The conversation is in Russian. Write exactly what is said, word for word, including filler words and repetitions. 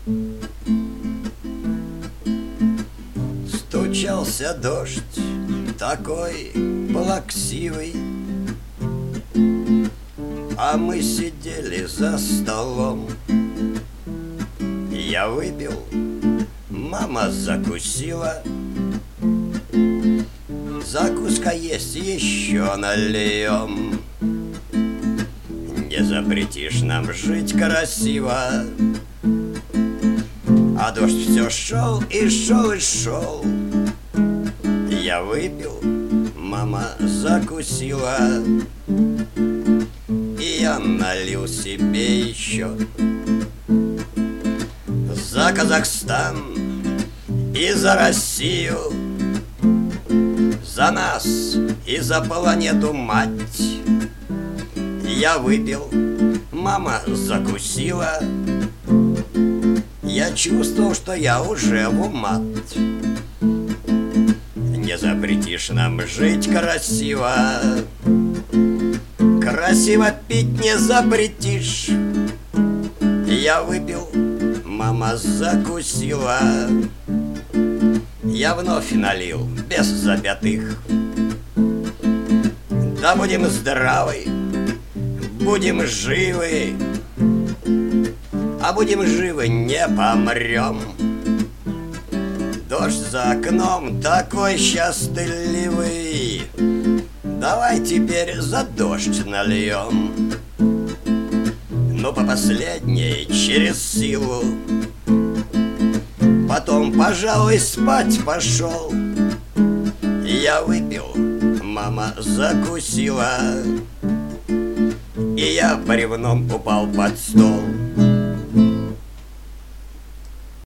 Стучался дождь, такой плаксивый, а мы сидели за столом. Я выпил, мама закусила. Закуска есть, еще нальем. Не запретишь нам жить красиво. А дождь все шел и шел и шел. Я выпил, мама закусила. И я налил себе еще. За Казахстан и за Россию, за нас и за планету мать. Я выпил, мама закусила. Я чувствовал, что я уже в умат. Не запретишь нам жить красиво. Красиво пить не запретишь. Я выпил, мама закусила. Я вновь налил, без запятых. Да будем здравы, будем живы. А будем живы, не помрем. Дождь за окном такой счастливый. Давай теперь за дождь нальем. Ну, по последней, через силу. Потом, пожалуй, спать пошел. Я выпил, мама закусила. И я бревном упал под стол.